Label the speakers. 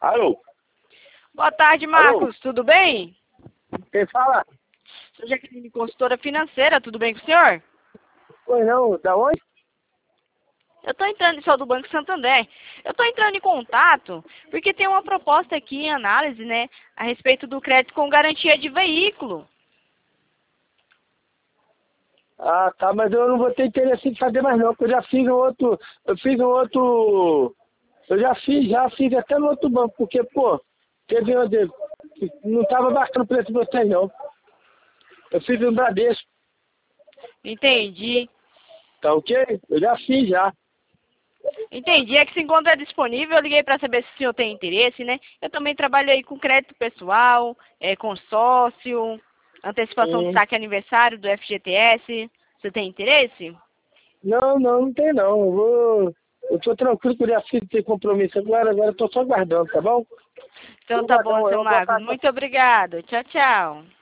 Speaker 1: Alô?
Speaker 2: Boa tarde, Marcos.
Speaker 1: Alô?
Speaker 2: Tudo bem?
Speaker 1: Quem fala?
Speaker 2: Sou Jaqueline, consultora financeira. Tudo bem com o senhor?
Speaker 1: Pois não, da onde?
Speaker 2: Sou do Banco Santander. Eu estou entrando em contato porque tem uma proposta aqui em análise, né, a respeito do crédito com garantia de veículo.
Speaker 1: Ah, tá, mas eu não vou ter interesse em fazer mais não, porque eu já fiz até no outro banco, porque, pô, teve onde, não tava bacana o preço de vocês não. Eu fiz no Bradesco,
Speaker 2: Entendi.
Speaker 1: tá ok? Eu já fiz já.
Speaker 2: Entendi. É que se encontra disponível, eu liguei para saber se o senhor tem interesse, né? Eu também trabalho aí com crédito pessoal, consórcio, antecipação de
Speaker 1: Hum.
Speaker 2: saque aniversário do FGTS. Você tem interesse?
Speaker 1: Não tem não. Eu tô tranquilo que eu já fiz ter compromisso agora eu tô só aguardando, tá bom?
Speaker 2: Então tá bom,
Speaker 1: Obrigadão,
Speaker 2: seu
Speaker 1: eu vou
Speaker 2: Marcos.
Speaker 1: passar.
Speaker 2: Muito obrigado. Tchau, tchau.